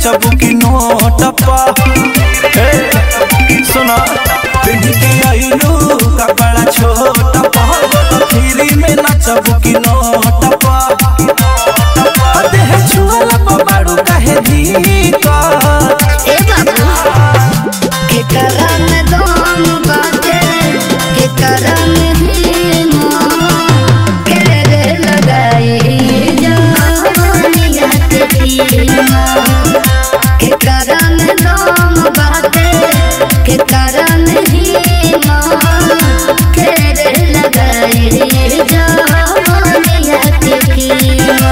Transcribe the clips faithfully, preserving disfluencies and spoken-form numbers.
नचबू की नोट पर सुना पिंड के आइलू कपड़ा छोट पर खीरी में नचबू की नोट पर देह छुअला बाड़ू काहे धीका ए बाबू के करम दोन बाटे के करम ही मां के रे लगाई जानिया के पीना के करम दोन बाटे के करम ही मां के रे लगाई जानिया के पीना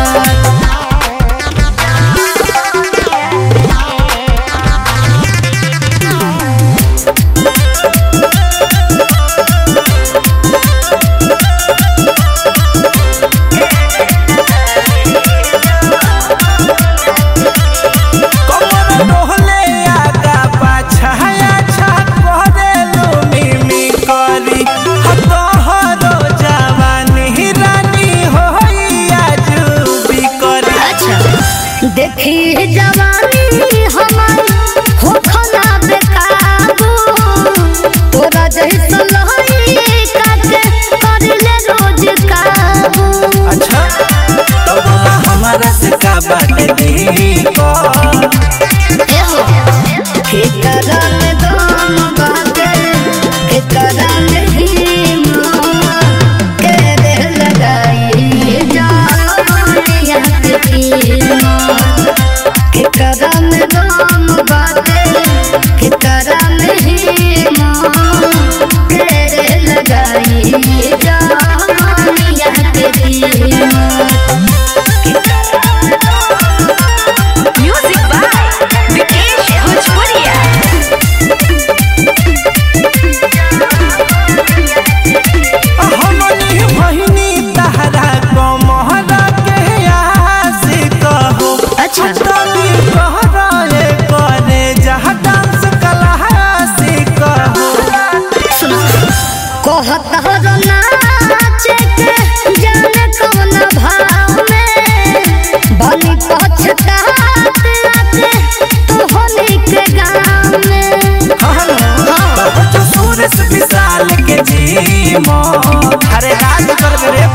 देखी जवानी हमारी हो खना बेकाबू तोरा जैसा लहरी काके करले रोज काबू। अच्छा तो हमारा से का बात दी को ए हो के करम दोन बाटे के करम ही मां के रे लगाई जानिया के पीना के करम दोन बाटे के करम ही मां के रे लगाई जानिया के पीना। म्यूजिक बाय विकेश भोजपुरिया। हमनी बहिनी तहरा को मोहरा के आशिक हो अच्छा तनी कह रहे करे जहाँ डांस कला सीख हो सुनो कहत हो नाचे के जाने कौन भाव में बनी पछतात आके तू होली के गाँव में। हाँ तो सूरज विशाल के जी मो अरे राज कर रे